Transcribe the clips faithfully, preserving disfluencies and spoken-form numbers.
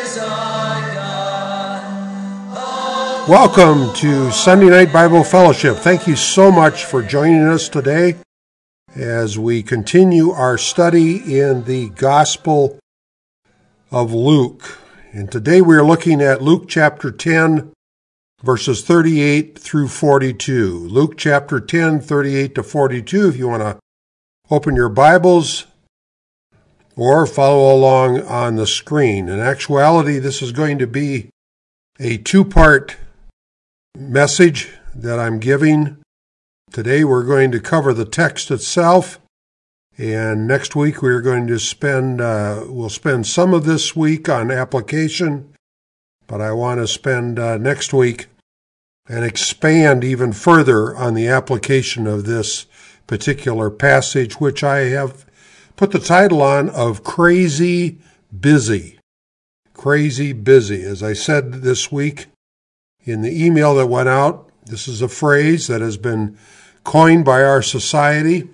is our God. Welcome to Sunday Night Bible Fellowship. Thank you so much for joining us today as we continue our study in the Gospel of Luke. And today we are looking at Luke chapter ten, verses thirty-eight through forty-two. Luke chapter ten, thirty-eight to forty-two, if you want to open your Bibles or follow along on the screen. In actuality, this is going to be a two-part message that I'm giving. Today we're going to cover the text itself, and next week we're going to spend, uh, we'll spend some of this week on application, but I want to spend uh, next week and expand even further on the application of this particular passage, which I have put the title on of Crazy Busy. Crazy Busy. As I said this week in the email that went out, this is a phrase that has been coined by our society.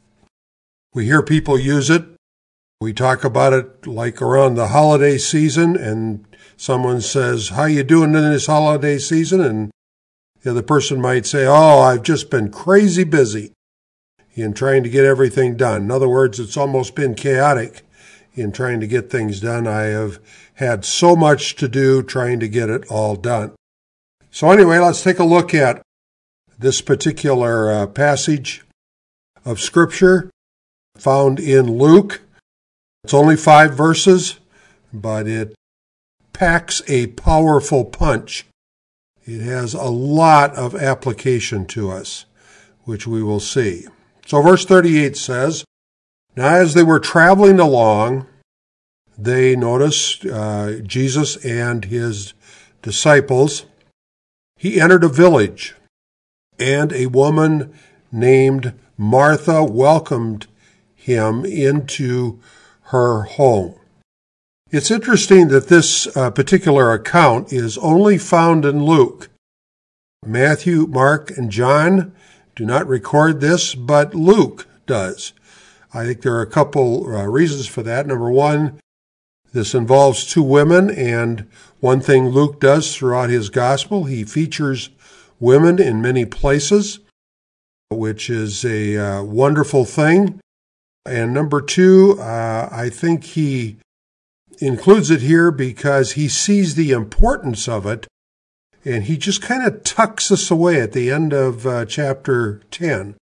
We hear people use it. We talk about it like around the holiday season, and someone says, "How you doing in this holiday season?" And the other person might say, "Oh, I've just been crazy busy in trying to get everything done." In other words, it's almost been chaotic in trying to get things done. I have had so much to do trying to get it all done. So anyway, let's take a look at this particular uh, passage of Scripture found in Luke. It's only five verses, but it packs a powerful punch. It has a lot of application to us, which we will see. So verse thirty-eight says, "Now as they were traveling along, they noticed uh, Jesus and his disciples. He entered a village, and a woman named Martha welcomed him into her home." It's interesting that this uh, particular account is only found in Luke. Matthew, Mark, and John do not record this, but Luke does. I think there are a couple uh, reasons for that. Number one, this involves two women, and one thing Luke does throughout his gospel, he features women in many places, which is a uh, wonderful thing. And number two, uh, I think he includes it here because he sees the importance of it, and he just kind of tucks us away at the end of uh, chapter ten.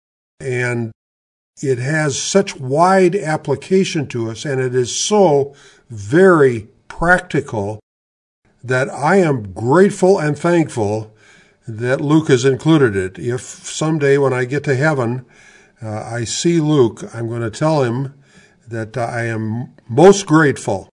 And it has such wide application to us, and it is so very practical that I am grateful and thankful that Luke has included it. If someday when I get to heaven, uh, I see Luke, I'm going to tell him that uh, I am most grateful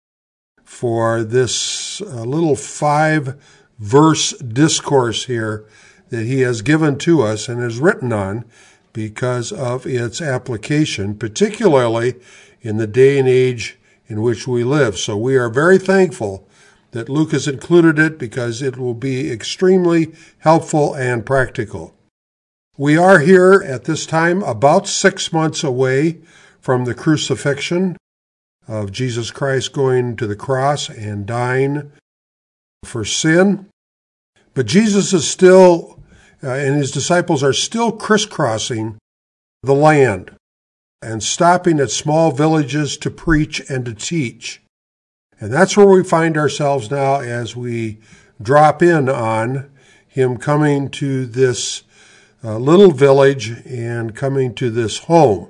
for this uh, little five-verse discourse here that he has given to us and has written on because of its application, particularly in the day and age in which we live. So we are very thankful that Luke has included it because it will be extremely helpful and practical. We are here at this time about six months away from the crucifixion of Jesus Christ going to the cross and dying for sin. But Jesus is still, uh, and his disciples are still crisscrossing the land and stopping at small villages to preach and to teach. And that's where we find ourselves now as we drop in on him coming to this uh, little village and coming to this home.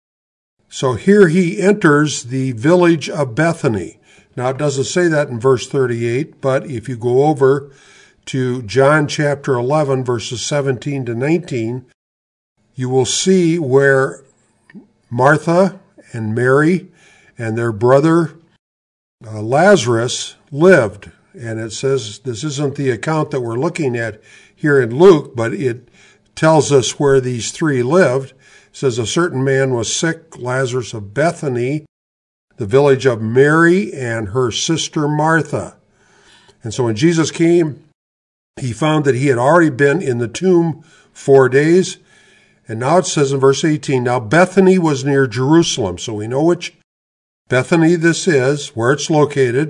So here he enters the village of Bethany. Now it doesn't say that in verse thirty-eight, but if you go over to John chapter eleven, verses seventeen to nineteen, you will see where Martha and Mary and their brother uh, Lazarus lived. And it says, this isn't the account that we're looking at here in Luke, but it tells us where these three lived. It says, a certain man was sick, Lazarus of Bethany, the village of Mary and her sister Martha. And so when Jesus came, he found that he had already been in the tomb four days. And now it says in verse eighteen, now Bethany was near Jerusalem. So we know which Bethany this is, where it's located.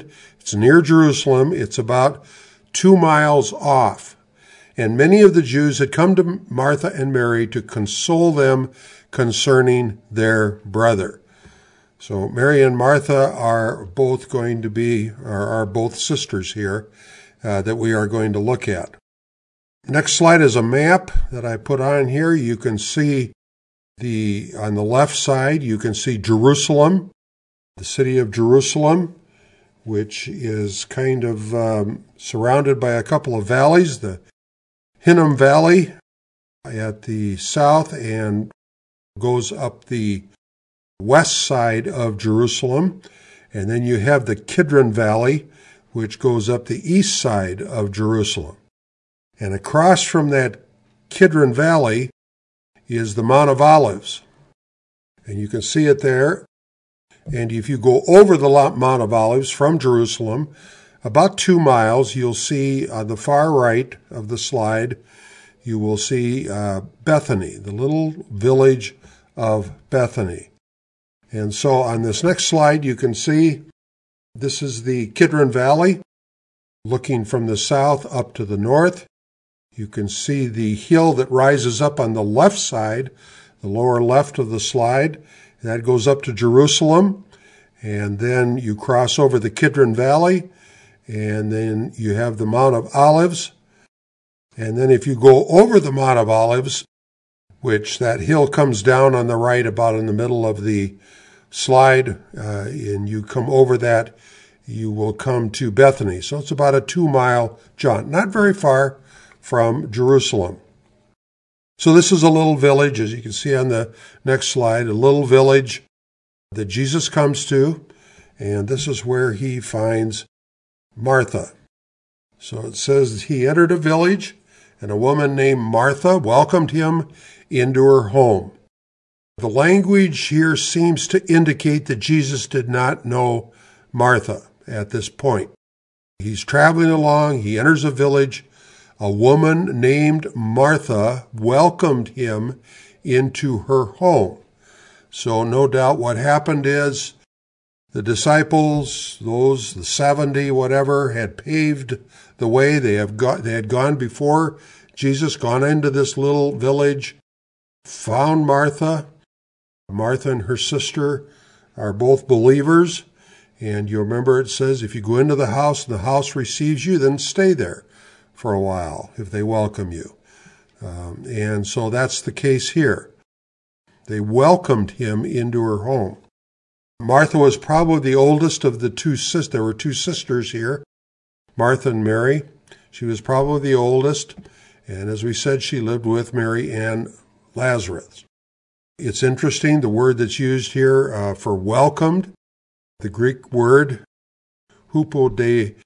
It's near Jerusalem. It's about two miles off. And many of the Jews had come to Martha and Mary to console them concerning their brother. So Mary and Martha are both going to be, are, are both sisters here uh, that we are going to look at. Next slide is a map that I put on here. You can see the, on the left side, you can see Jerusalem, the city of Jerusalem, which is kind of um, surrounded by a couple of valleys, the Hinnom Valley at the south and goes up the west side of Jerusalem. And then you have the Kidron Valley, which goes up the east side of Jerusalem. And across from that Kidron Valley is the Mount of Olives. And you can see it there. And if you go over the Mount of Olives from Jerusalem, about two miles, you'll see on the far right of the slide, you will see uh, Bethany, the little village of Bethany. And so on this next slide, you can see this is the Kidron Valley, looking from the south up to the north. You can see the hill that rises up on the left side, the lower left of the slide. That goes up to Jerusalem. And then you cross over the Kidron Valley. And then you have the Mount of Olives. And then if you go over the Mount of Olives, which that hill comes down on the right about in the middle of the slide, uh, and you come over that, you will come to Bethany. So it's about a two-mile jaunt, not very far from Jerusalem. So this is a little village, as you can see on the next slide, a little village that Jesus comes to, and this is where he finds Martha. So it says he entered a village, and a woman named Martha welcomed him into her home. The language here seems to indicate that Jesus did not know Martha at this point. He's traveling along, he enters a village. A woman named Martha welcomed him into her home. So no doubt what happened is the disciples, those, the seventy, whatever, had paved the way. They have got, they had gone before Jesus, gone into this little village, found Martha. Martha and her sister are both believers. And you remember it says, if you go into the house and the house receives you, then stay there for a while if they welcome you. Um, and so that's the case here. They welcomed him into her home. Martha was probably the oldest of the two sisters. There were two sisters here, Martha and Mary. She was probably the oldest. And as we said, she lived with Mary and Lazarus. It's interesting, the word that's used here uh, for welcomed, the Greek word hupodoxomai,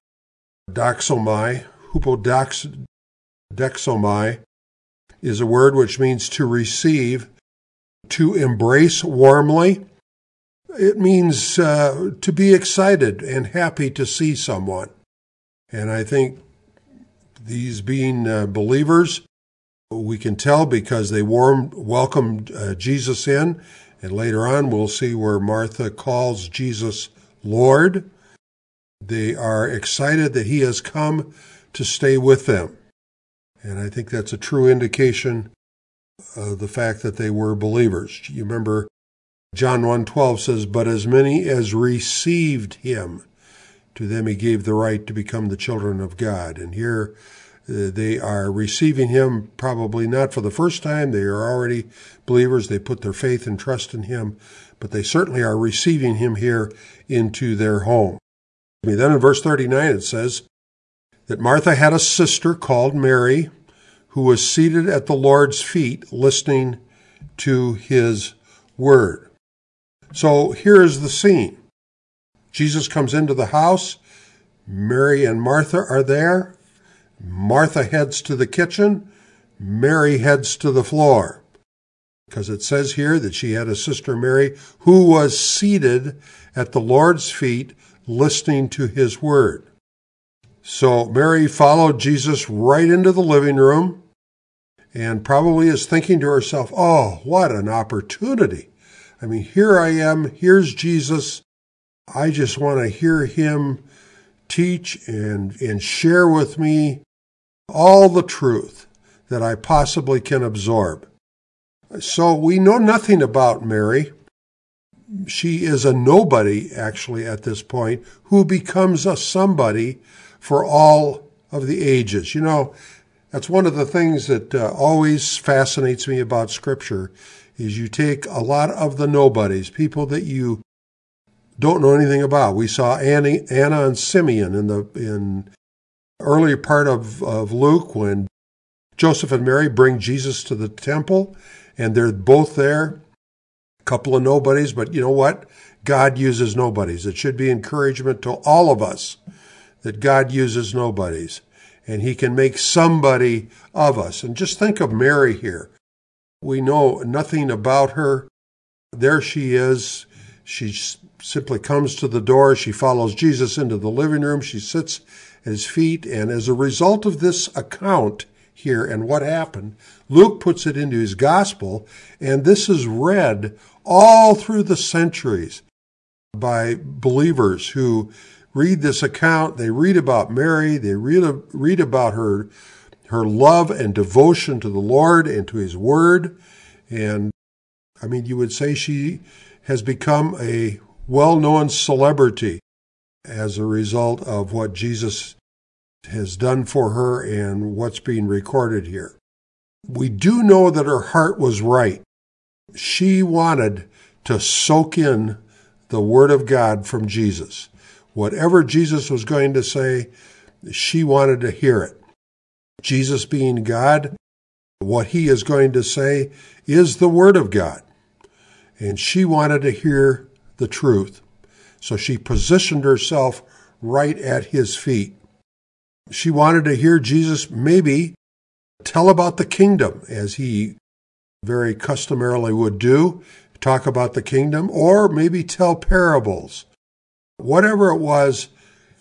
hupodoxomai, is a word which means to receive, to embrace warmly. It means uh, to be excited and happy to see someone. And I think these being uh, believers, we can tell because they warmed, welcomed uh, Jesus in. And later on, we'll see where Martha calls Jesus Lord. They are excited that he has come to stay with them. And I think that's a true indication of the fact that they were believers. You remember John one twelve says, but as many as received him, to them he gave the right to become the children of God. And here uh, they are receiving him probably not for the first time. They are already believers. They put their faith and trust in him, but they certainly are receiving him here into their home. Then in verse thirty-nine it says that Martha had a sister called Mary who was seated at the Lord's feet listening to his word. So here is the scene. Jesus comes into the house. Mary and Martha are there. Martha heads to the kitchen. Mary heads to the floor. Because it says here that she had a sister Mary who was seated at the Lord's feet listening to his word. So Mary followed Jesus right into the living room and probably is thinking to herself, oh, what an opportunity. I mean, here I am, here's Jesus. I just want to hear him teach and, and share with me all the truth that I possibly can absorb. So we know nothing about Mary. She is a nobody, actually, at this point, who becomes a somebody for all of the ages. You know, that's one of the things that uh, always fascinates me about Scripture, is you take a lot of the nobodies, people that you don't know anything about. We saw Annie, Anna and Simeon in the in earlier part of, of Luke when Joseph and Mary bring Jesus to the temple, and they're both there. A couple of nobodies, but you know what? God uses nobodies. It should be encouragement to all of us that God uses nobodies, and He can make somebody of us. And just think of Mary here. We know nothing about her. There she is. She simply comes to the door. She follows Jesus into the living room. She sits at His feet. And as a result of this account here and what happened, Luke puts it into his gospel. And this is read all through the centuries by believers who read this account. They read about Mary. They read, read about her her love and devotion to the Lord and to His Word. And, I mean, you would say she has become a well-known celebrity as a result of what Jesus has done for her and what's being recorded here. We do know that her heart was right. She wanted to soak in the Word of God from Jesus. Whatever Jesus was going to say, she wanted to hear it. Jesus being God, what He is going to say is the Word of God. And she wanted to hear the truth. So she positioned herself right at His feet. She wanted to hear Jesus maybe tell about the kingdom, as He very customarily would do, talk about the kingdom, or maybe tell parables. Whatever it was,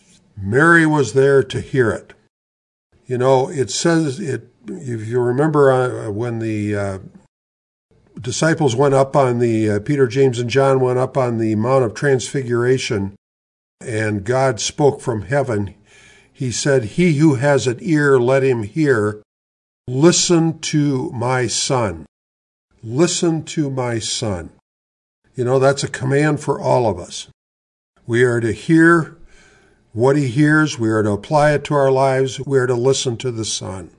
Mary was there to hear it. You know, it says, it. if you remember uh, when the uh, disciples went up on the, uh, Peter, James, and John went up on the Mount of Transfiguration, and God spoke from heaven. He said, "He who has an ear, let him hear. Listen to my son. Listen to my son." You know, that's a command for all of us. We are to hear what He hears. We are to apply it to our lives. We are to listen to the Son.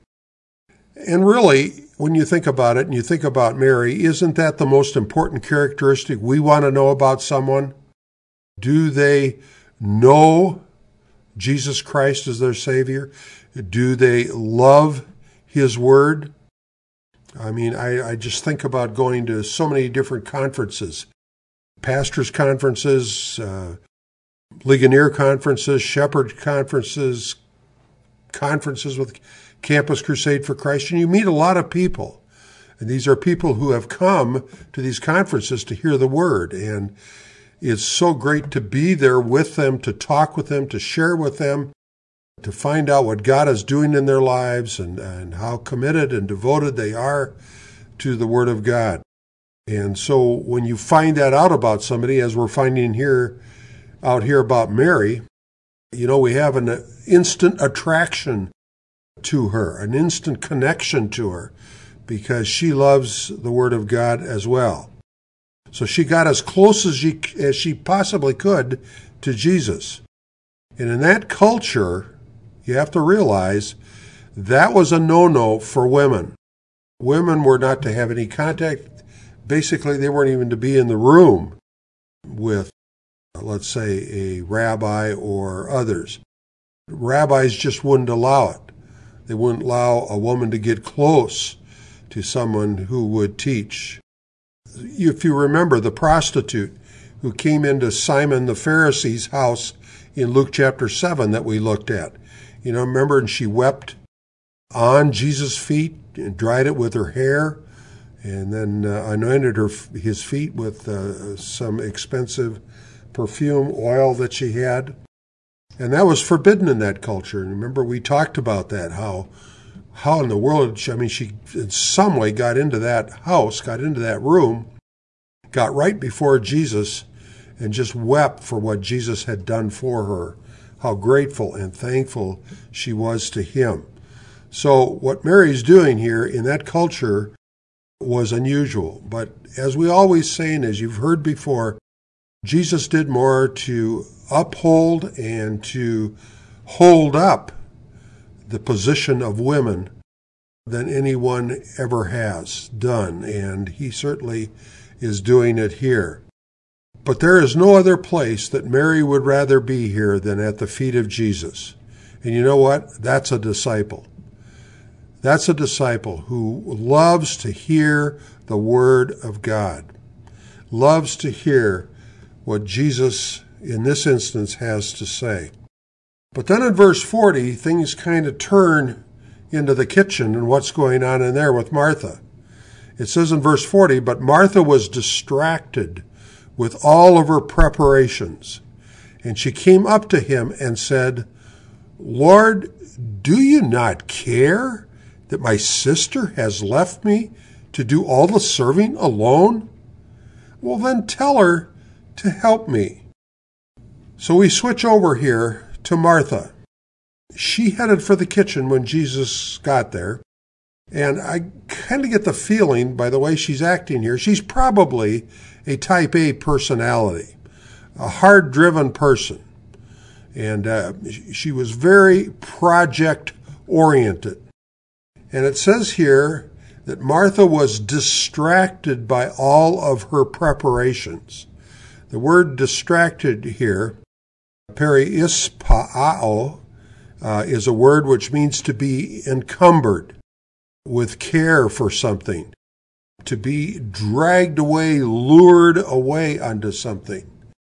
And really, when you think about it and you think about Mary, isn't that the most important characteristic we want to know about someone? Do they know Jesus Christ as their Savior? Do they love His Word? I mean, I, I just think about going to so many different conferences, pastors' conferences, uh, Ligonier conferences, shepherd conferences, conferences with Campus Crusade for Christ, and you meet a lot of people. And these are people who have come to these conferences to hear the Word. And it's so great to be there with them, to talk with them, to share with them, to find out what God is doing in their lives and, and how committed and devoted they are to the Word of God. And so when you find that out about somebody, as we're finding here, out here about Mary, you know, we have an instant attraction to her, an instant connection to her, because she loves the Word of God as well. So she got as close as she, as she possibly could to Jesus. And in that culture, you have to realize that was a no-no for women. Women were not to have any contact. Basically, they weren't even to be in the room with, let's say, a rabbi or others. Rabbis just wouldn't allow it. They wouldn't allow a woman to get close to someone who would teach. If you remember the prostitute who came into Simon the Pharisee's house in Luke chapter seven that we looked at, you know, remember, and she wept on Jesus' feet and dried it with her hair, and then uh, anointed her his feet with uh, some expensive perfume oil that she had. And that was forbidden in that culture. And remember, we talked about that, how how in the world, I mean, she in some way got into that house, got into that room, got right before Jesus, and just wept for what Jesus had done for her how grateful and thankful she was to him. So what Mary's doing here in that culture was unusual. But as we always say, and as you've heard before, Jesus did more to uphold and to hold up the position of women than anyone ever has done, and he certainly is doing it here. But there is no other place that Mary would rather be here than at the feet of Jesus. And you know what? That's a disciple. That's a disciple who loves to hear the Word of God, loves to hear what Jesus, in this instance, has to say. But then in verse forty, things kind of turn into the kitchen and what's going on in there with Martha. It says in verse forty, but Martha was distracted with all of her preparations, and she came up to him and said, Lord, do you not care that my sister has left me to do all the serving alone? Well, then tell her to help me. So we switch over here to Martha. She headed for the kitchen when Jesus got there, and I kind of get the feeling by the way she's acting here, she's probably a type A personality, a hard-driven person, and uh, she was very project-oriented. And it says here that Martha was distracted by all of her preparations. The word distracted here, periispao, uh, is a word which means to be encumbered with care for something, to be dragged away, lured away onto something.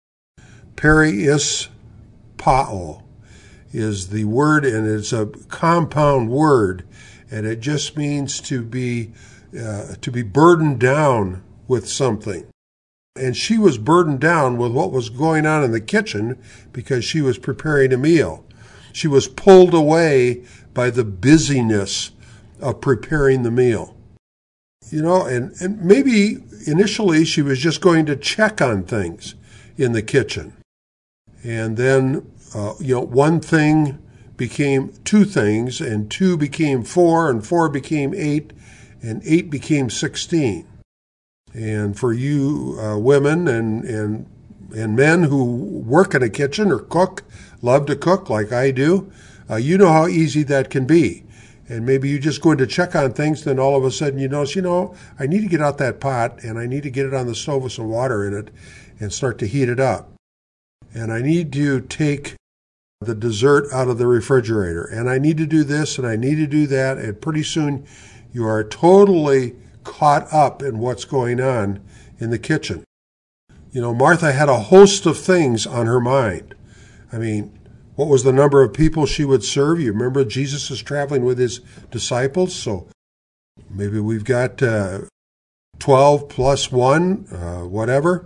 Periispao is the word, and it's a compound word, and it just means to be uh, to be burdened down with something. And she was burdened down with what was going on in the kitchen because she was preparing a meal. She was pulled away by the busyness of preparing the meal. You know, and, and maybe initially she was just going to check on things in the kitchen. And then, uh, you know, one thing became two things, and two became four, and four became eight, and eight became sixteen. And for you uh, women and, and and men who work in a kitchen or cook, love to cook like I do, uh, you know how easy that can be. And maybe you just go in to check on things, then all of a sudden you notice, you know, I need to get out that pot, and I need to get it on the stove with some water in it and start to heat it up. And I need to take the dessert out of the refrigerator, and I need to do this, and I need to do that, and pretty soon you are totally caught up in what's going on in the kitchen. You know, Martha had a host of things on her mind. I mean, what was the number of people she would serve? You remember Jesus is traveling with his disciples, so maybe we've got uh, twelve plus one, uh, whatever.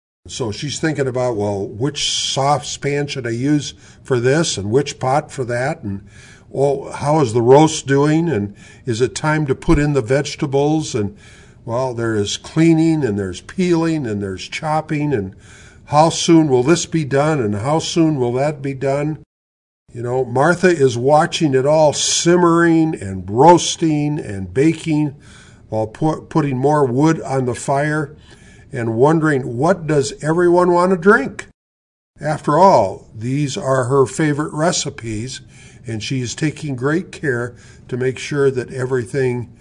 So she's thinking about, well, which saucepan should I use for this and which pot for that? And, well, how is the roast doing? And is it time to put in the vegetables? And, well, there is cleaning and there's peeling and there's chopping. And how soon will this be done? And how soon will that be done? You know, Martha is watching it all simmering and roasting and baking while pu- putting more wood on the fire, and wondering, what does everyone want to drink? After all, these are her favorite recipes, and she is taking great care to make sure that everything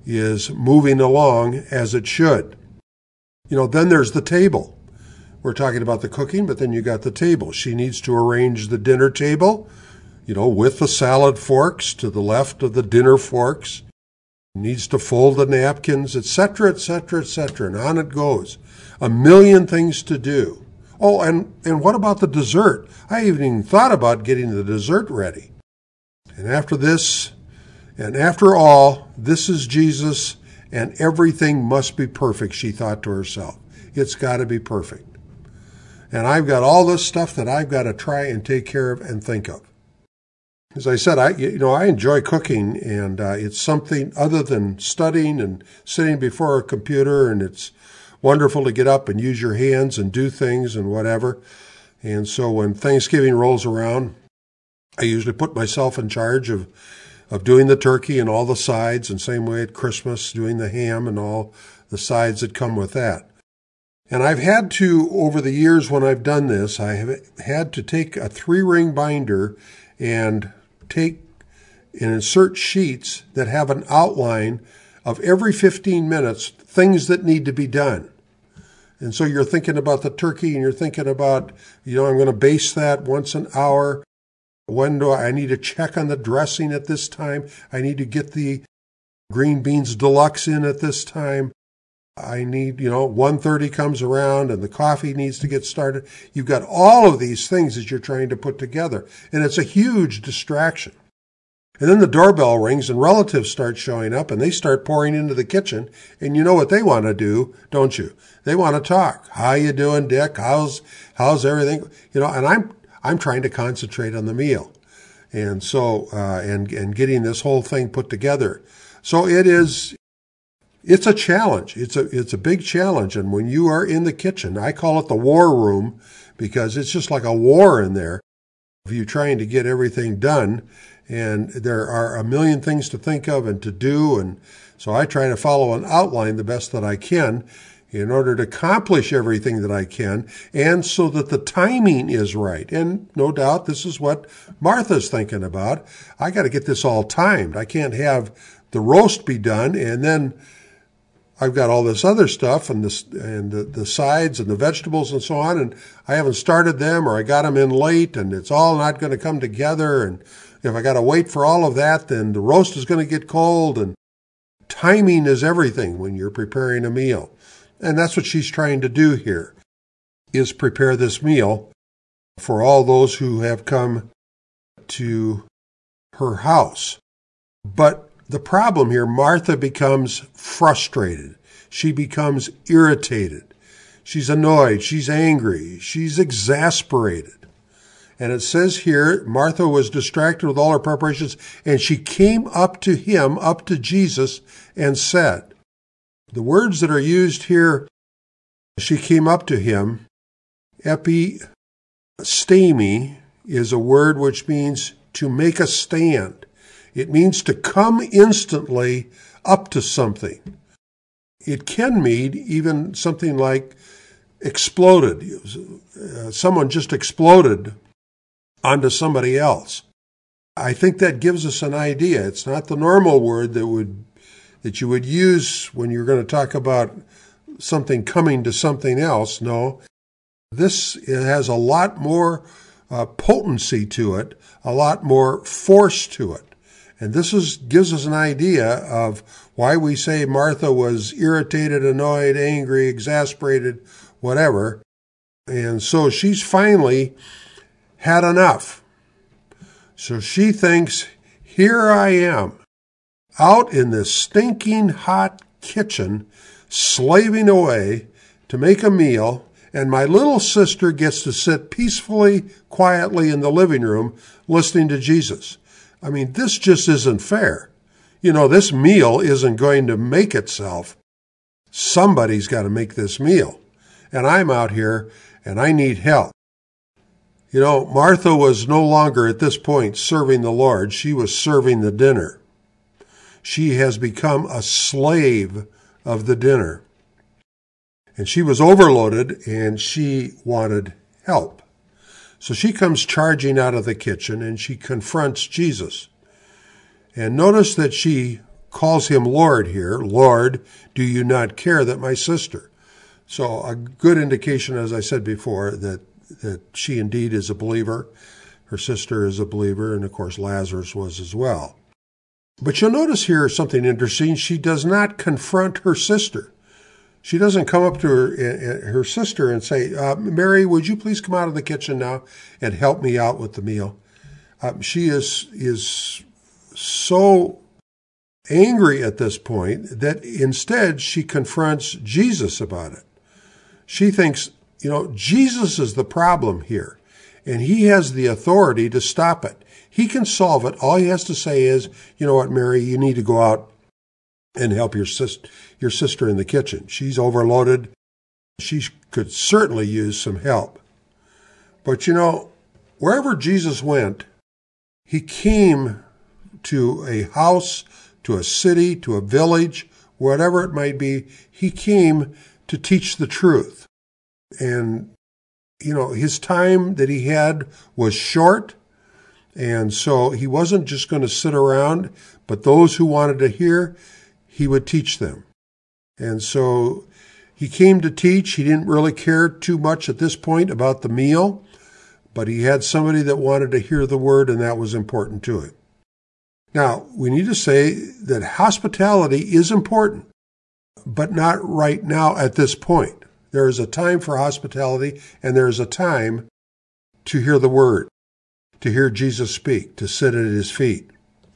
is moving along as it should. You know, then there's the table. We're talking about the cooking, but then you got the table. She needs to arrange the dinner table, you know, with the salad forks to the left of the dinner forks. Needs to fold the napkins, et cetera, et cetera, et cetera, and on it goes. A million things to do. Oh, and, and what about the dessert? I haven't even thought about getting the dessert ready. And after this, and after all, this is Jesus, and everything must be perfect, she thought to herself. It's got to be perfect. And I've got all this stuff that I've got to try and take care of and think of. As I said, I you know I enjoy cooking, and uh, it's something other than studying and sitting before a computer, and it's wonderful to get up and use your hands and do things and whatever. And so when Thanksgiving rolls around, I usually put myself in charge of, of doing the turkey and all the sides, and same way at Christmas, doing the ham and all the sides that come with that. And I've had to, over the years when I've done this, I have had to take a three-ring binder and take and insert sheets that have an outline of every fifteen minutes, things that need to be done. And so you're thinking about the turkey and you're thinking about, you know, I'm going to baste that once an hour. When do I, I need to check on the dressing at this time? I need to get the green beans deluxe in at this time. I need, you know, one thirty comes around and the coffee needs to get started. You've got all of these things that you're trying to put together, and it's a huge distraction. And then the doorbell rings and relatives start showing up and they start pouring into the kitchen, and you know what they want to do, don't you? They want to talk. How you doing, Dick? How's how's everything? You know, and I'm I'm trying to concentrate on the meal. And so uh and and getting this whole thing put together. So it is It's a challenge. It's a it's a big challenge. And when you are in the kitchen, I call it the war room because it's just like a war in there of you trying to get everything done. And there are a million things to think of and to do. And so I try to follow an outline the best that I can in order to accomplish everything that I can, and so that the timing is right. And no doubt this is what Martha's thinking about. I got to get this all timed. I can't have the roast be done and then I've got all this other stuff and this and the, the sides and the vegetables and so on, and I haven't started them, or I got them in late, and it's all not going to come together. And if I got to wait for all of that, then the roast is going to get cold. And timing is everything when you're preparing a meal, and that's what she's trying to do here, is prepare this meal for all those who have come to her house. But the problem here, Martha becomes frustrated. She becomes irritated. She's annoyed. She's angry. She's exasperated. And it says here, Martha was distracted with all her preparations, and she came up to him, up to Jesus, and said, the words that are used here, she came up to him, epistemi is a word which means to make a stand. It means to come instantly up to something. It can mean even something like exploded. Uh, someone just exploded onto somebody else. I think that gives us an idea. It's not the normal word that would that you would use when you're going to talk about something coming to something else. No, this it has a lot more uh, potency to it, a lot more force to it. And this is gives us an idea of why we say Martha was irritated, annoyed, angry, exasperated, whatever. And so she's finally had enough. So she thinks, here I am, out in this stinking hot kitchen, slaving away to make a meal, and my little sister gets to sit peacefully, quietly in the living room listening to Jesus. I mean, this just isn't fair. You know, this meal isn't going to make itself. Somebody's got to make this meal. And I'm out here and I need help. You know, Martha was no longer at this point serving the Lord. She was serving the dinner. She has become a slave of the dinner. And she was overloaded and she wanted help. So she comes charging out of the kitchen and she confronts Jesus. And notice that she calls him Lord here. Lord, do you not care that my sister? So a good indication, as I said before, that, that she indeed is a believer. Her sister is a believer, and of course Lazarus was as well. But you'll notice here something interesting. She does not confront her sister. She doesn't come up to her, her sister and say, uh, Mary, would you please come out of the kitchen now and help me out with the meal? Um, she is is so angry at this point that instead she confronts Jesus about it. She thinks, you know, Jesus is the problem here, and he has the authority to stop it. He can solve it. All he has to say is, you know what, Mary, you need to go out and help your sister, your sister in the kitchen. She's overloaded. She could certainly use some help. But you know, wherever Jesus went, he came to a house, to a city, to a village, whatever it might be. He came to teach the truth. And, you know, his time that he had was short. And so he wasn't just going to sit around, but those who wanted to hear, he would teach them. And so he came to teach. He didn't really care too much at this point about the meal, but he had somebody that wanted to hear the word, and that was important to him. Now, we need to say that hospitality is important, but not right now at this point. There is a time for hospitality, and there is a time to hear the word, to hear Jesus speak, to sit at his feet.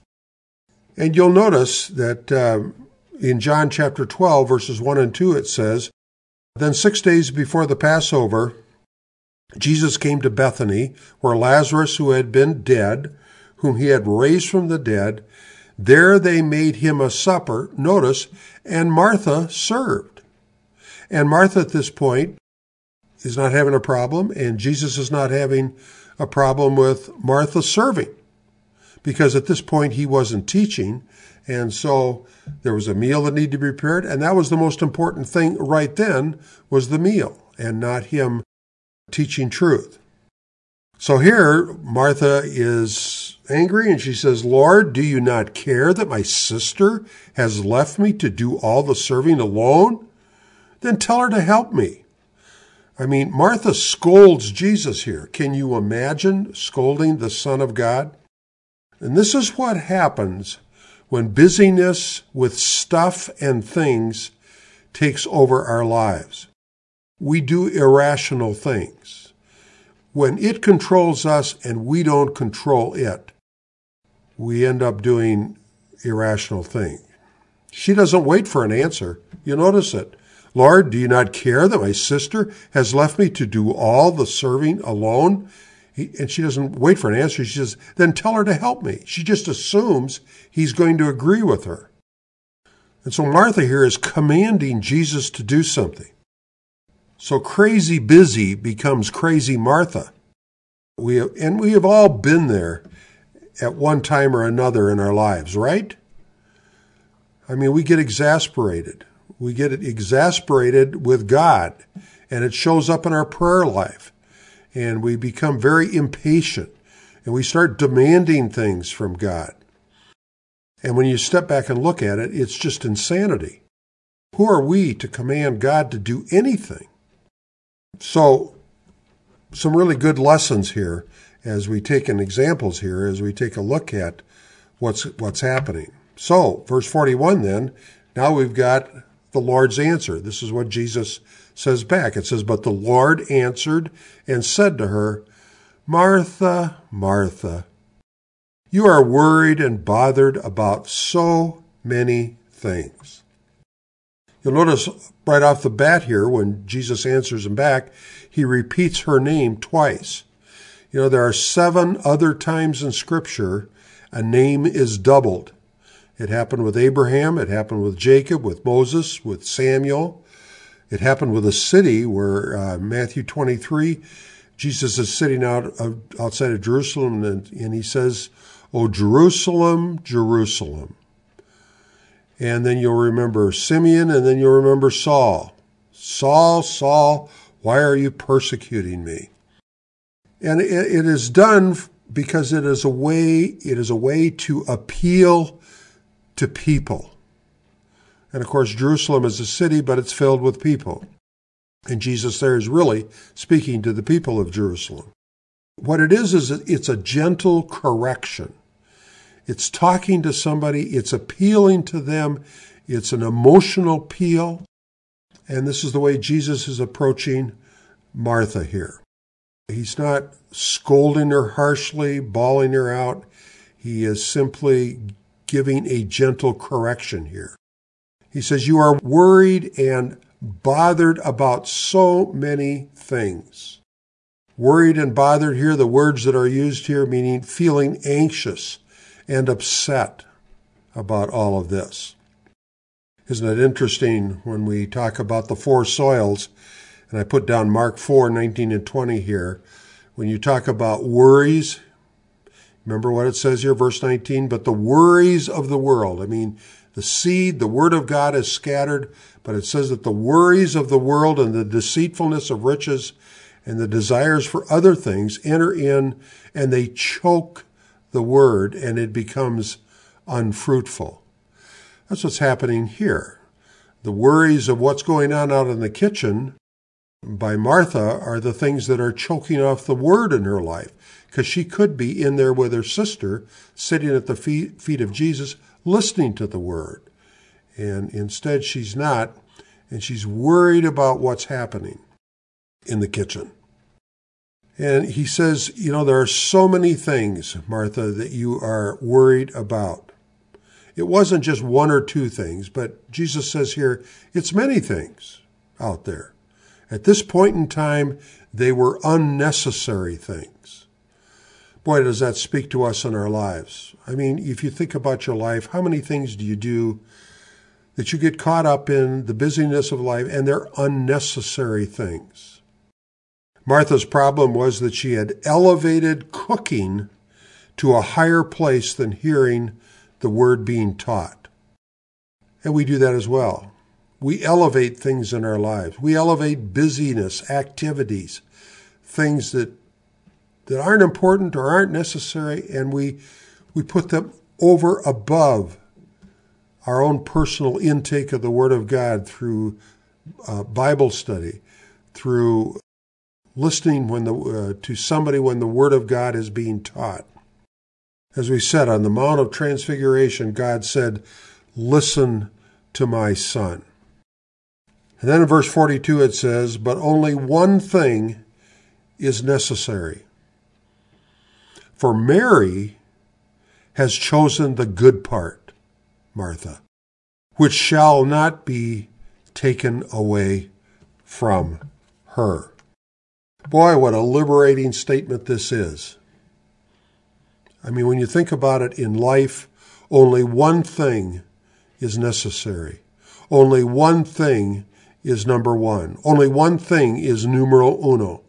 And you'll notice that um, in John chapter twelve, verses one and two, it says, "Then six days before the Passover, Jesus came to Bethany, where Lazarus, who had been dead, whom he had raised from the dead, there they made him a supper," notice, "and Martha served." And Martha at this point is not having a problem, and Jesus is not having a problem with Martha serving, because at this point he wasn't teaching, and so there was a meal that needed to be prepared, and that was the most important thing right then, was the meal, and not him teaching truth. So here, Martha is angry, and she says, "Lord, do you not care that my sister has left me to do all the serving alone? Then tell her to help me." I mean, Martha scolds Jesus here. Can you imagine scolding the Son of God? And this is what happens when busyness with stuff and things takes over our lives. We do irrational things. When it controls us and we don't control it, we end up doing irrational things. She doesn't wait for an answer. You notice it. "Lord, do you not care that my sister has left me to do all the serving alone?" He, and she doesn't wait for an answer. She says, "Then tell her to help me." She just assumes he's going to agree with her. And so Martha here is commanding Jesus to do something. So crazy busy becomes crazy Martha. We have, and we have all been there at one time or another in our lives, right? I mean, we get exasperated. We get exasperated with God, and it shows up in our prayer life. And we become very impatient, and we start demanding things from God. And when you step back and look at it, it's just insanity. Who are we to command God to do anything? So, some really good lessons here as we take in examples here, as we take a look at what's what's happening. So, verse forty-one then, now we've got the Lord's answer. This is what Jesus says back. It says, "But the Lord answered and said to her, Martha, Martha, you are worried and bothered about so many things." You'll notice right off the bat here, when Jesus answers him back, he repeats her name twice. You know, there are seven other times in Scripture a name is doubled. It happened with Abraham, it happened with Jacob, with Moses, with Samuel. It happened with a city where uh, Matthew twenty-three, Jesus is sitting out of, outside of Jerusalem, and, and he says, "O Jerusalem, Jerusalem." And then you'll remember Simeon, and then you'll remember Saul. "Saul, Saul, why are you persecuting me?" And it, it is done because it is a way, it is a way to appeal to people. And of course, Jerusalem is a city, but it's filled with people. And Jesus there is really speaking to the people of Jerusalem. What it is, is it's a gentle correction. It's talking to somebody, it's appealing to them, it's an emotional appeal. And this is the way Jesus is approaching Martha here. He's not scolding her harshly, bawling her out. He is simply giving a gentle correction here. He says, "You are worried and bothered about so many things." Worried and bothered here, the words that are used here, meaning feeling anxious and upset about all of this. Isn't it interesting when we talk about the four soils, and I put down Mark four, nineteen and twenty here, When you talk about worries, remember what it says here, verse nineteen, but the worries of the world. I mean, the seed, the word of God is scattered, but it says that the worries of the world and the deceitfulness of riches and the desires for other things enter in and they choke the word and it becomes unfruitful. That's what's happening here. The worries of what's going on out in the kitchen by Martha are the things that are choking off the word in her life, because she could be in there with her sister, sitting at the feet, feet of Jesus, listening to the word. And instead she's not, and she's worried about what's happening in the kitchen. And he says, you know, there are so many things, Martha, that you are worried about. It wasn't just one or two things, but Jesus says here, it's many things out there. At this point in time, they were unnecessary things. Boy, does that speak to us in our lives. I mean, if you think about your life, how many things do you do that you get caught up in the busyness of life, and they're unnecessary things? Martha's problem was that she had elevated cooking to a higher place than hearing the word being taught. And we do that as well. We elevate things in our lives. We elevate busyness, activities, things that that aren't important or aren't necessary, and we we put them over above our own personal intake of the Word of God through uh, Bible study, through listening when the uh, to somebody when the Word of God is being taught. As we said, on the Mount of Transfiguration, God said, "Listen to my Son." And then in verse forty-two it says, "But only one thing is necessary. For Mary has chosen the good part, Martha, which shall not be taken away from her." Boy, what a liberating statement this is. I mean, when you think about it in life, only one thing is necessary. Only one thing is number one. Only one thing is numero uno.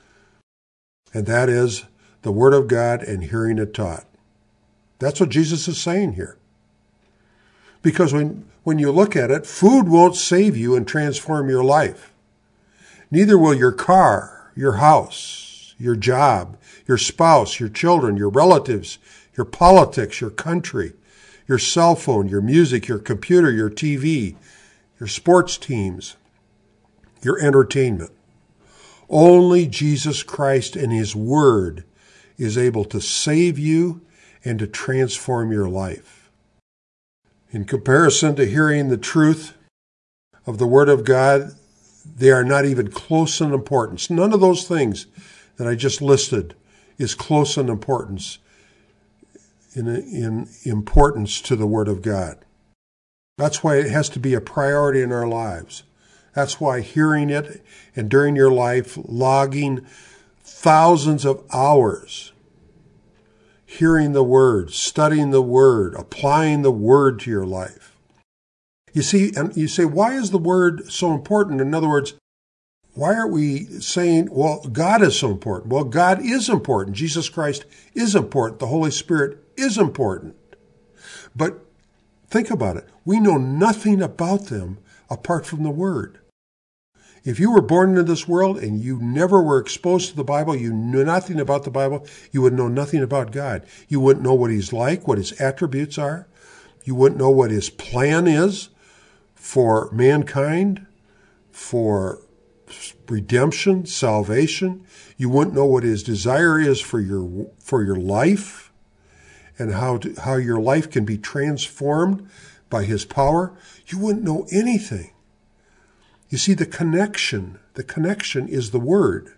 And that is the Word of God and hearing it taught. That's what Jesus is saying here. Because when, when you look at it, food won't save you and transform your life. Neither will your car, your house, your job, your spouse, your children, your relatives, your politics, your country, your cell phone, your music, your computer, your T V, your sports teams, your entertainment. Only Jesus Christ and His Word is able to save you and to transform your life. In comparison to hearing the truth of the Word of God, they are not even close in importance. None of those things that I just listed is close in importance in, in importance to the Word of God. That's why it has to be a priority in our lives. That's why hearing it and during your life, logging thousands of hours, hearing the Word, studying the Word, applying the Word to your life. You see, and you say, why is the Word so important? In other words, why are we saying, well, God is so important? Well, God is important. Jesus Christ is important. The Holy Spirit is important. But think about it. We know nothing about them apart from the Word. If you were born into this world and you never were exposed to the Bible, you knew nothing about the Bible, you would know nothing about God. You wouldn't know what He's like, what His attributes are. You wouldn't know what His plan is for mankind, for redemption, salvation. You wouldn't know what His desire is for your for your life and how to, how your life can be transformed by His power. You wouldn't know anything. You see, the connection, the connection is the Word.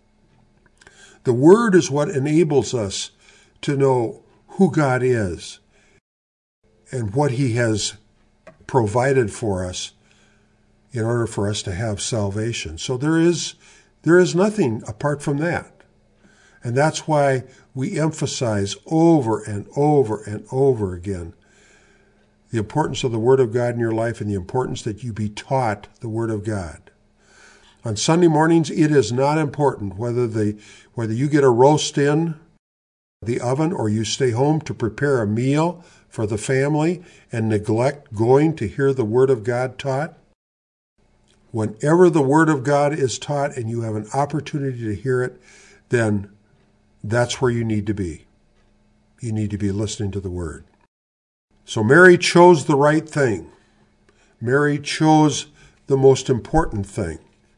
The Word is what enables us to know who God is and what He has provided for us in order for us to have salvation. So there is, there is nothing apart from that. And that's why we emphasize over and over and over again the importance of the Word of God in your life and the importance that you be taught the Word of God. On Sunday mornings, it is not important whether the whether you get a roast in the oven or you stay home to prepare a meal for the family and neglect going to hear the Word of God taught. Whenever the Word of God is taught and you have an opportunity to hear it, then that's where you need to be. You need to be listening to the Word. So Mary chose the right thing. Mary chose the most important thing.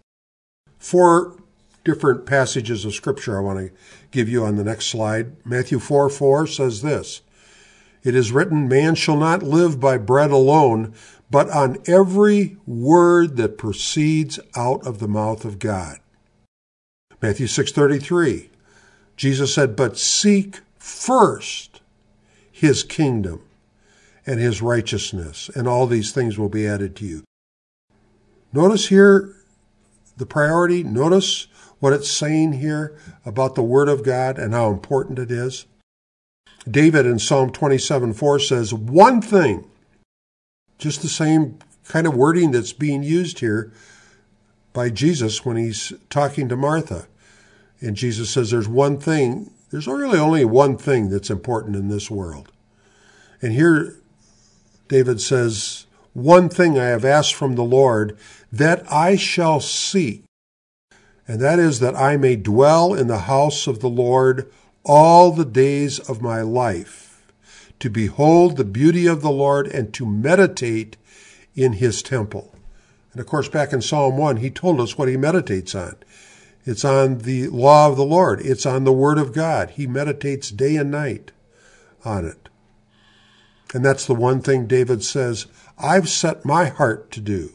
Four different passages of Scripture I want to give you on the next slide. Matthew four four says this, "It is written, man shall not live by bread alone, but on every word that proceeds out of the mouth of God." Matthew six thirty-three, Jesus said, "But seek first his kingdom and his righteousness, and all these things will be added to you." Notice here the priority. Notice what it's saying here about the Word of God and how important it is. David in Psalm twenty-seven four says, one thing, just the same kind of wording that's being used here by Jesus when he's talking to Martha. And Jesus says there's one thing, there's really only one thing that's important in this world. And here David says, one thing I have asked from the Lord, that I shall seek, and that is that I may dwell in the house of the Lord all the days of my life, to behold the beauty of the Lord and to meditate in his temple. And of course, back in Psalm one, he told us what he meditates on. It's on the law of the Lord. It's on the Word of God. He meditates day and night on it. And that's the one thing David says, I've set my heart to do,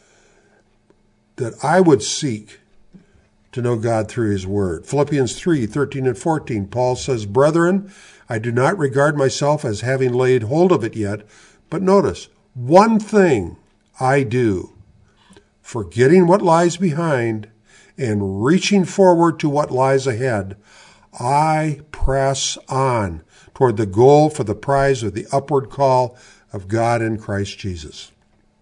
that I would seek to know God through his Word. Philippians three thirteen and fourteen, Paul says, "Brethren, I do not regard myself as having laid hold of it yet, but notice, one thing I do, forgetting what lies behind and reaching forward to what lies ahead, I press on toward the goal for the prize of the upward call of God in Christ Jesus."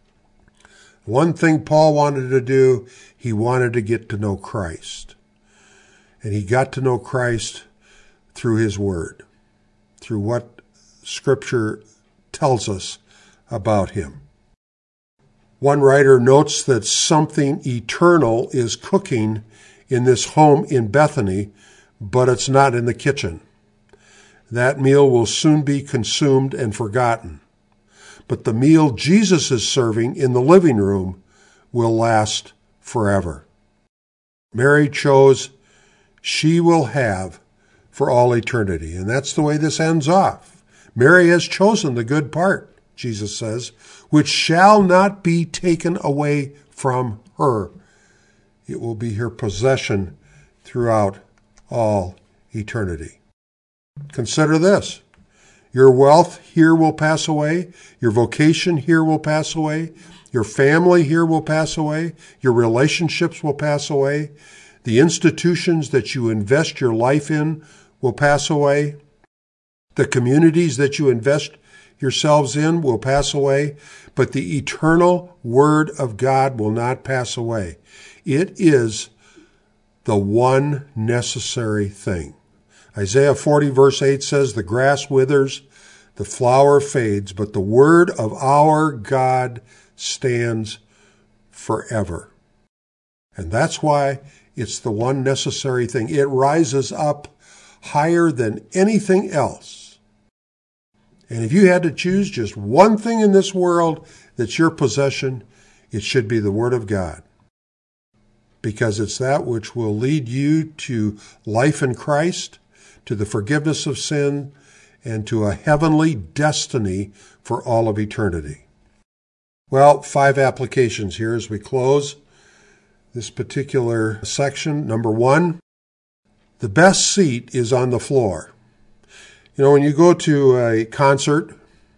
One thing Paul wanted to do, he wanted to get to know Christ. And he got to know Christ through his Word, through what Scripture tells us about him. One writer notes that something eternal is cooking in this home in Bethany, but it's not in the kitchen. That meal will soon be consumed and forgotten. But the meal Jesus is serving in the living room will last forever. Mary chose, she will have for all eternity. And that's the way this ends off. Mary has chosen the good part, Jesus says, which shall not be taken away from her. It will be her possession throughout all eternity. Consider this. Your wealth here will pass away. Your vocation here will pass away. Your family here will pass away. Your relationships will pass away. The institutions that you invest your life in will pass away. The communities that you invest yourselves in will pass away. But the eternal Word of God will not pass away. It is the one necessary thing. Isaiah forty verse eight says, "The grass withers, the flower fades, but the word of our God stands forever." And that's why it's the one necessary thing. It rises up higher than anything else. And if you had to choose just one thing in this world that's your possession, it should be the Word of God. Because it's that which will lead you to life in Christ, to the forgiveness of sin, and to a heavenly destiny for all of eternity. Well, five applications here as we close this particular section. Number one, the best seat is on the floor. You know, when you go to a concert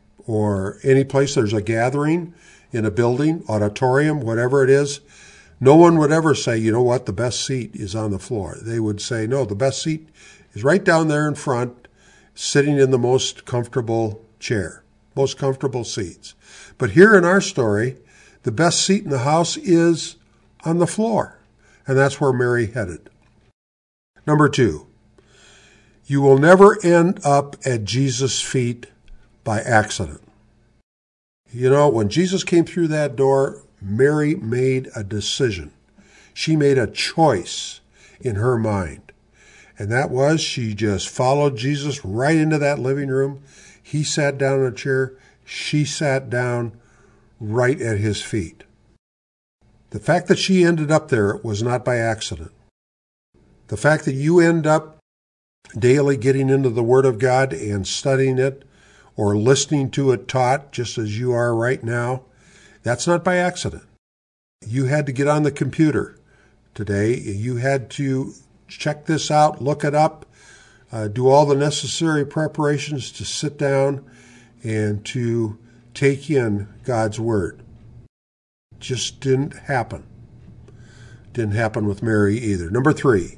or any place there's a gathering in a building, auditorium, whatever it is, no one would ever say, you know what, the best seat is on the floor. They would say, no, the best seat is right down there in front, sitting in the most comfortable chair, most comfortable seats. But here in our story, the best seat in the house is on the floor. And that's where Mary headed. Number two, you will never end up at Jesus' feet by accident. You know, when Jesus came through that door, Mary made a decision. She made a choice in her mind. And that was, she just followed Jesus right into that living room. He sat down in a chair. She sat down right at his feet. The fact that she ended up there was not by accident. The fact that you end up daily getting into the Word of God and studying it or listening to it taught, just as you are right now, that's not by accident. You had to get on the computer today. You had to check this out, look it up, uh, do all the necessary preparations to sit down and to take in God's Word. Just didn't happen. Didn't happen with Mary either. Number three,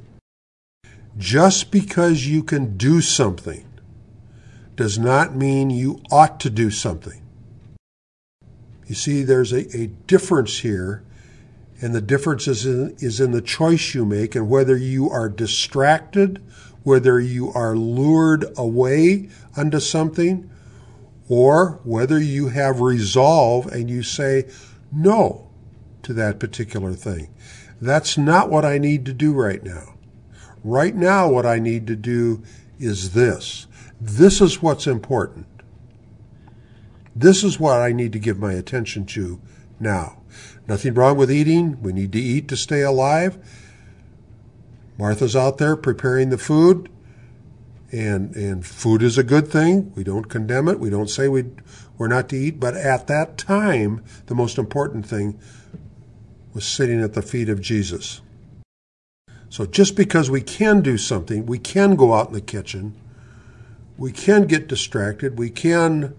just because you can do something does not mean you ought to do something. You see, there's a, a difference here, and the difference is in, is in the choice you make and whether you are distracted, whether you are lured away unto something, or whether you have resolve and you say no to that particular thing. That's not what I need to do right now. Right now, what I need to do is this. This is what's important. This is what I need to give my attention to now. Nothing wrong with eating. We need to eat to stay alive. Martha's out there preparing the food, and and food is a good thing. We don't condemn it. We don't say we, we're not to eat. But at that time, the most important thing was sitting at the feet of Jesus. So just because we can do something, we can go out in the kitchen, we can get distracted, we can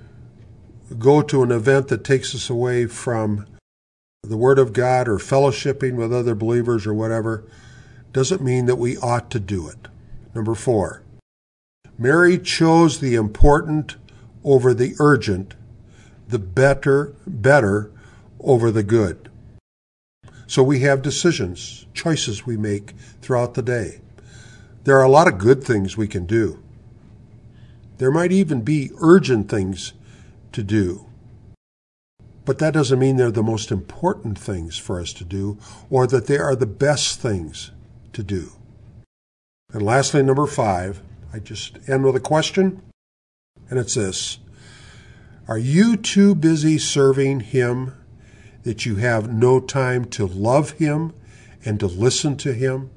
go to an event that takes us away from the Word of God or fellowshipping with other believers or whatever, doesn't mean that we ought to do it. Number four, Mary chose the important over the urgent, the better, better over the good. So we have decisions, choices we make throughout the day. There are a lot of good things we can do. There might even be urgent things to do. But that doesn't mean they're the most important things for us to do or that they are the best things to do. And lastly, number five, I just end with a question, and it's this. Are you too busy serving Him that you have no time to love Him and to listen to Him?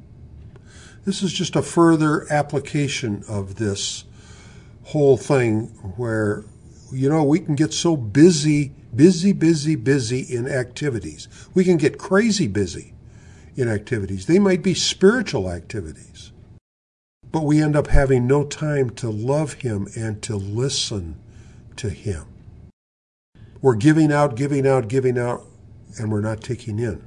This is just a further application of this whole thing where, you know, we can get so busy, busy, busy, busy in activities. We can get crazy busy in activities. They might be spiritual activities. But we end up having no time to love Him and to listen to Him. We're giving out, giving out, giving out, and we're not taking in.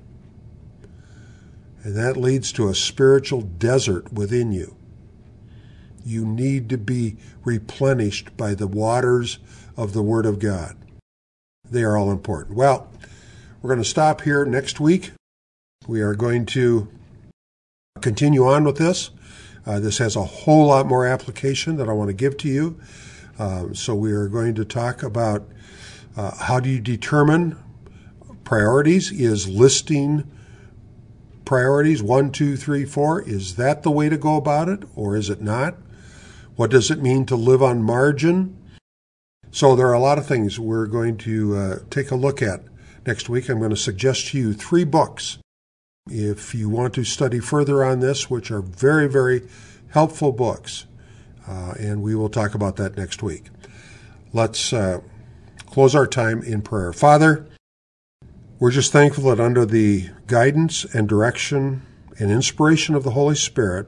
And that leads to a spiritual desert within you. You need to be replenished by the waters of the Word of God. They are all important. Well, we're going to stop here next week. We are going to continue on with this. Uh, this has a whole lot more application that I want to give to you. Uh, so we are going to talk about Uh, how do you determine priorities? Is listing priorities one, two, three, four, is that the way to go about it, or is it not? What does it mean to live on margin? So there are a lot of things we're going to uh, take a look at next week. I'm going to suggest to you three books if you want to study further on this, which are very, very helpful books. Uh, and we will talk about that next week. Let's uh, close our time in prayer. Father, we're just thankful that under the guidance and direction and inspiration of the Holy Spirit,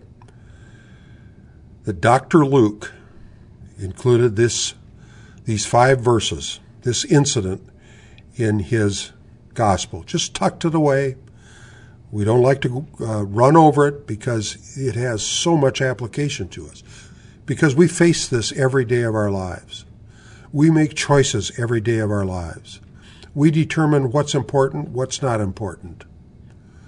that Doctor Luke included this, these five verses, this incident in his gospel. Just tucked it away. We don't like to uh, run over it because it has so much application to us. Because we face this every day of our lives. We make choices every day of our lives. We determine what's important, what's not important.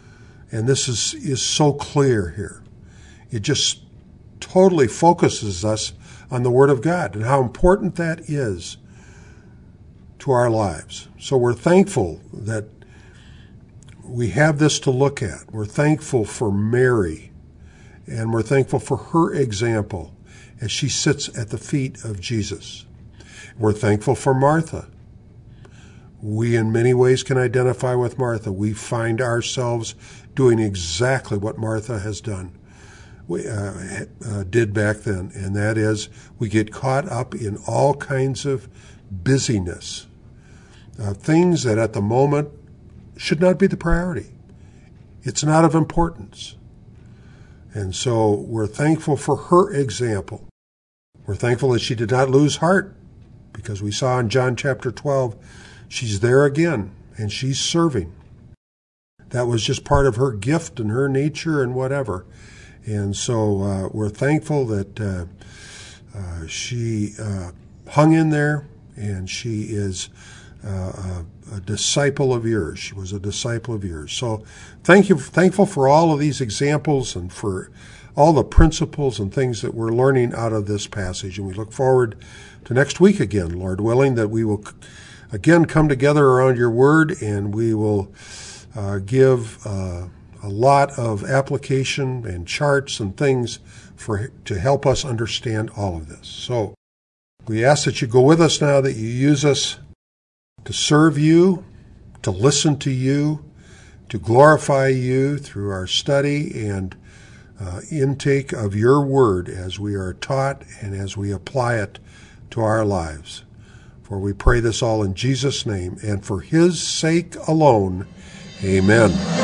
And this is, is so clear here. It just totally focuses us on the Word of God and how important that is to our lives. So we're thankful that we have this to look at. We're thankful for Mary, and we're thankful for her example as she sits at the feet of Jesus. We're thankful for Martha. We in many ways can identify with Martha. We find ourselves doing exactly what Martha has done, we uh, uh, did back then, and that is we get caught up in all kinds of busyness, uh, things that at the moment should not be the priority. It's not of importance. And so we're thankful for her example. We're thankful that she did not lose heart, because we saw in John chapter twelve, she's there again, and she's serving. That was just part of her gift and her nature and whatever. And so uh, we're thankful that uh, uh, she uh, hung in there, and she is uh, a, a disciple of yours. She was a disciple of yours. So thank you, thankful for all of these examples and for all the principles and things that we're learning out of this passage. And we look forward to next week again, Lord willing, that we will again come together around your word, and we will uh, give uh, a lot of application and charts and things for to help us understand all of this. So we ask that you go with us now, that you use us to serve you, to listen to you, to glorify you through our study and uh, intake of your word as we are taught and as we apply it to our lives. For we pray this all in Jesus' name, and for his sake alone. Amen.